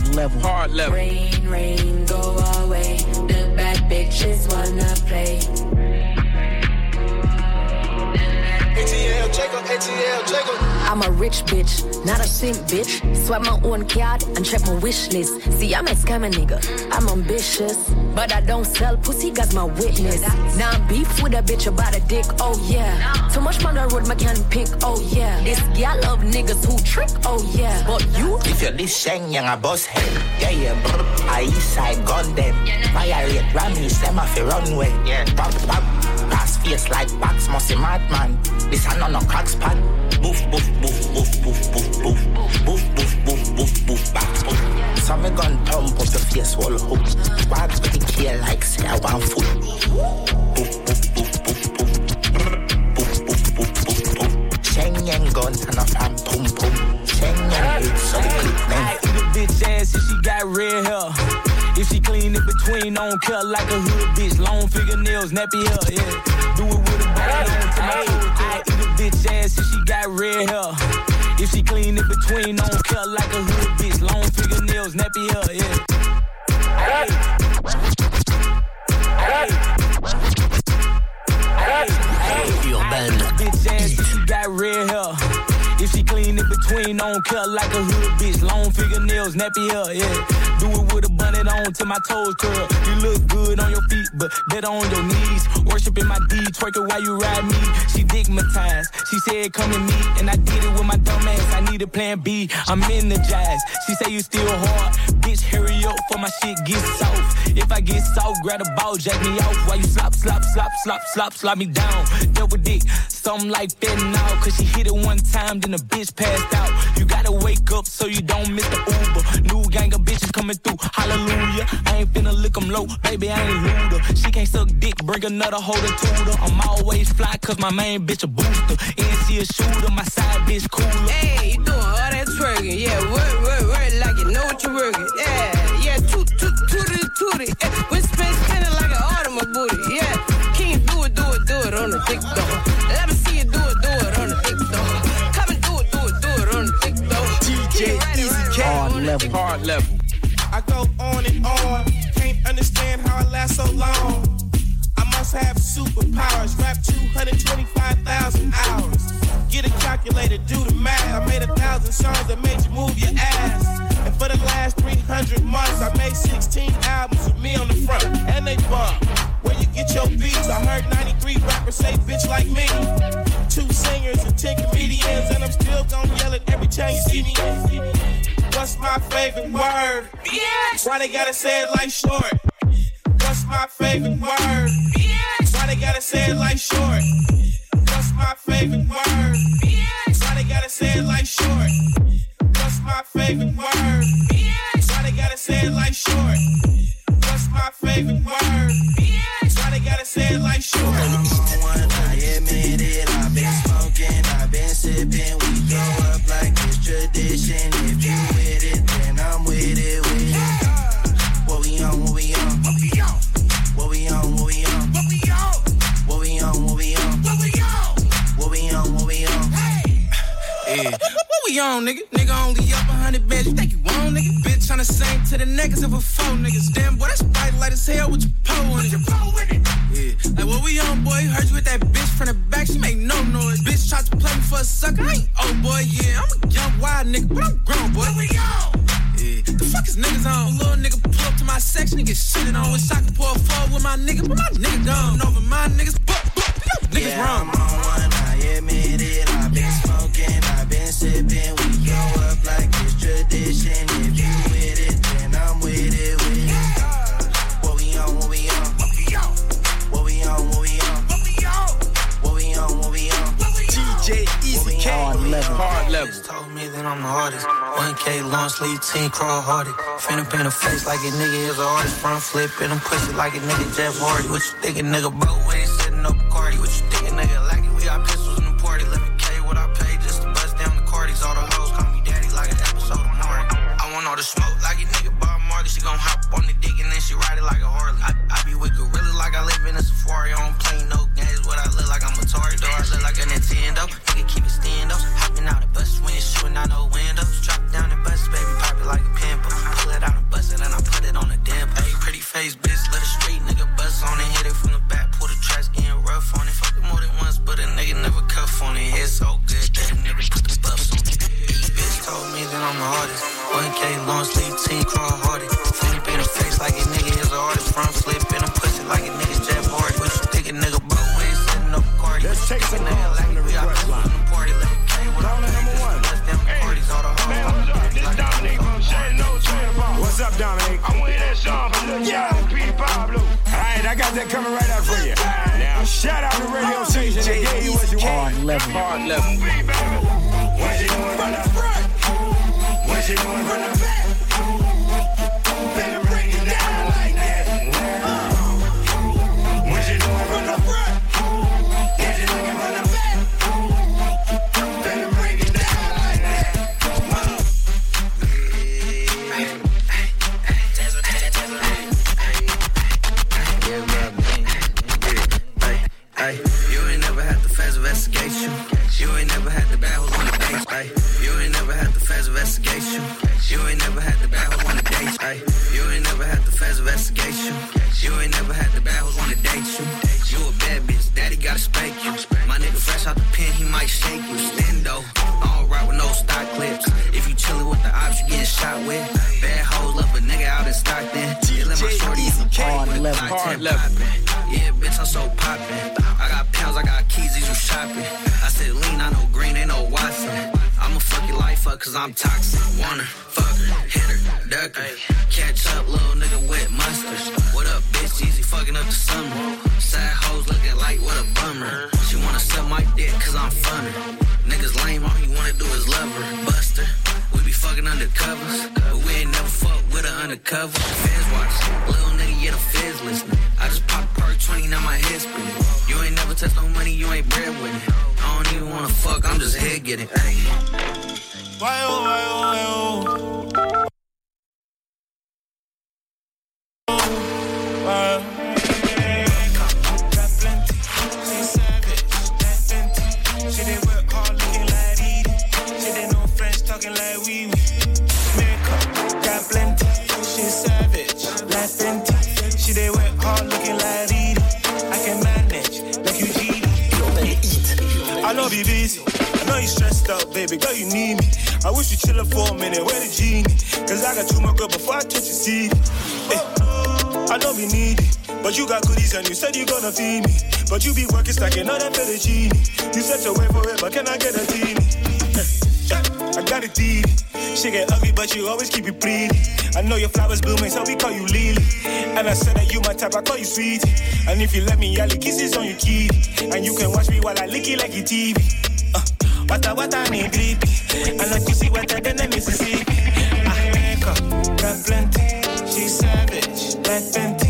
Hard level. Hard level. Rain, rain, go away. The bad bitches wanna play. ATL Jacob. I'm a rich bitch, not a simp bitch. Swipe my own card and check my wish list. See, I'm a scammer nigga. I'm ambitious, but I don't sell pussy, got my witness. Now I'm beef with a bitch about a dick, oh yeah. Too much on the road, my can pick, oh yeah. This gal love niggas who trick, oh yeah. But you? If you're this shang, young a boss head. Yeah, brr. I east side gun them. Violate Rammies, them off the runway. Yeah, pop. Pass face like box, musty madman. This a no cracks pan. Boof, boof, boof, boof, boof, boof, boof. Boof, boof, boof, boof, boof, back. So me gun pump up the face wall hook. Wags with the kill like say I want food. Boof, boof, boof, boof, boof. Boof, boof, boof, boof, boof. Sheng yang gun and a fan pum pum. Sheng yang hit so the clip man. I eat a bitch ass if she got red hair. If she clean it between, don't cut like a hood bitch. Long fingernails, nappy hair, yeah. Do it with a body on to my toes. I eat a bitch ass if she got red hair. If she clean it between, don't cut like a hood bitch. Long fingernails, nappy hair, yeah. Hey. Bitch ass if she got red hair. If she clean it between, don't cut like a hood bitch. Long fingernails, nappy hair, yeah. Do it with a bonnet on till my toes curl. You look good on your feet, but better on your knees. Worshiping my D, twerking while you ride me. She digmatized. She said come and meet, and I did it with my dumb ass. I need a plan B. I'm energized. She say you still hard. Bitch, hurry up for my shit get soft. If I get soft, grab a ball, jack me off. While you slap me down. Double dick, something like that now. Cause she hit it one time, then the bitch passed out. You gotta wake up so you don't miss the Uber. New gang of bitches coming through, hallelujah. I ain't finna lick them low, baby, I ain't looter. She can't suck dick, bring another holder to her. I'm always fly cause my main bitch a booster. And she a shooter, my side bitch cooler. Hey, you doing all that twerking, yeah, work like you know what you're working. Yeah, tootie. We spinning like an automobile booty, yeah. Can you do it on the dick though? Let me see you do it on the dick though. Come and do it on the dick though. DJ Easy K. Hard level. I go on and on. Can't understand how I last so long. I must have superpowers. Rap 225,000 hours. Get a calculator, do the math. I made 1,000 songs that made you move your ass. And for the last 300 months, I made 16 albums with me on the front. And they bump. Where you get your beats? I heard 93 rappers say bitch like me. 2 singers and 10 comedians. And I'm still gonna yell it every time you see me. What's my favorite word? Bitch. Why they gotta say it like short? What's my favorite word? Bitch. Why they gotta say it like short? What's my favorite word? Bitch. Why they gotta say it like short? What's my favorite word? Bitch. Why they gotta say it like short? What's my favorite word? Bitch. Why they gotta say it like short? I'm on one, I admit it. I've been smoking, I've been sipping. We throw up like it's tradition. If you with it, then I'm with it. What we on? What we on? What we on? What we on? What we on? What we on? What we on? What we on? What we on? What we on? What we on? Yeah. What we on, nigga? Nigga only up 100 bands. You think you on, nigga? Bitch tryna sing to the niggas of a 4 niggas. Damn, boy, that's bright light as hell with your pole in it. Yeah. Like, what we on, boy? Heard you with that bitch from the back. She make no noise. Bitch tried to play me for a sucker. I ain't old boy, yeah. I'm a young wild nigga, but I'm grown, boy. What we on? Yeah. The fuck is niggas on? Little nigga pull up to my section and get shitted on. Wish I could pour a fall with my nigga, but my nigga gone. Over my niggas, niggas wrong. I'm on one, I admit it. I've been smoking, I've been sipping. We throw up like it's tradition. If you with it, then I'm with it. What we on? What we on? What we on? What we on? What we on? What we on? What we on? What we on? DJ Easy K. Hard level. Told me that I'm the hardest. 1K long sleeve team crawl hardy. Finna paint a face like a nigga is an artist. Front flip and I'm pussy like a nigga Jeff Hardy. What you thinking, nigga? Both ways setting up a party. What you thinking, nigga? Like it, we got pistols in the party. Let me K what I paid just to bust down the Cardis. All the hoes call me daddy like an episode of Martin. I want all the smoke like a nigga Bob Marley. She gon' hop on the dick and then she ride it like a Harley. I be with gorillas like I live in a safari. I don't play no games. What I look like I'm Atari though. I look like a Nintendo. Nigga keep it stand up. Hopping out the bus when it's shooting out no windows. Drop down the bus, baby, pop it like a pimple. Pull it the hardest. 1K long sleeve team, crawl hardy. Flip in the face like a nigga is an artist. Front flip in the pussy like a nigga's Jeff Hardy. What you think a nigga both ways setting up a party? Let's take some calls from the request line. Party like a K with Caller number one. Parties all the man, what's up? This Dominic from Shane No Train. What's up, Dominic? I want that song from Lil Young P. Pablo. Alright, I got that coming right out for you. Now, shout out to the radio station that gave you what you want. Hard level. What you doing from the front? What you doing from the back? Better break it down like that. What you doing from the front? Is you looking from the back? Better break it down like that. Ay, you ain't never had the fast investigation. You ain't never had the bad hoes on the dates. Ay, you ain't never had the fast investigation. You ain't never had the bad hoes on the dates. Ay, you ain't never had the fast investigation. You ain't never had the bad hoes on the dates. You a bad bitch, daddy gotta spank you. My nigga fresh out the pen, he might shake you. Stendo, I don't ride with no stock clips. If you chillin' with the ops, you getting shot with. Bad hoes love a nigga out in Stockton. You let my shorty hard level. Yeah, bitch, I'm so poppin'. I got pounds, I got keys, these you shopping. I said lean, I know green, ain't no Watson. I'ma fuck your life up, cause I'm toxic. Wanna fuck her, hit her, duck her. Catch up, little nigga with mustard. What up, bitch, easy fucking up the summer. Side hoes looking like what a bummer. She wanna suck my dick, cause I'm funner. Niggas lame, all he wanna do is love her. Buster, we be fucking undercovers. But we ain't never fuck with her undercover. Feds watch, little nigga, yeah, the feds listening. I just pop a perk 20, now my head spinning. You ain't never touched no money, you ain't bread with it. I don't even wanna fuck, I'm just head getting. Ay. Why oh, why oh, why oh. Got plenty, she savage, that Fenty. She did work hard looking like Edie. She did no French talking like wee wee. Makeup, got plenty, she savage, that Fenty. She did work hard looking like Edie. I can manage like you GD. I know be busy, I know you stressed out, baby, girl you need me. I wish you chillin' for a minute, where the genie? Cause I got too much girl before I touch your seed. Hey, I know be needy, but you got goodies and you said you gonna feed me. But you be working stacking all that fettuccine. You said you'll wait for it, but can I get a teeny? I got a teeny. She get ugly, but you always keep it pretty. I know your flowers blooming, so we call you Lily. And I said that you my type, I call you sweetie. And if you let me, I'll lick kisses on your kitty. And you can watch me while I lick it like your TV. What I need drippy. And like you see wetter than the Mississippi. I make up, got plenty. She's savage, like Fenty.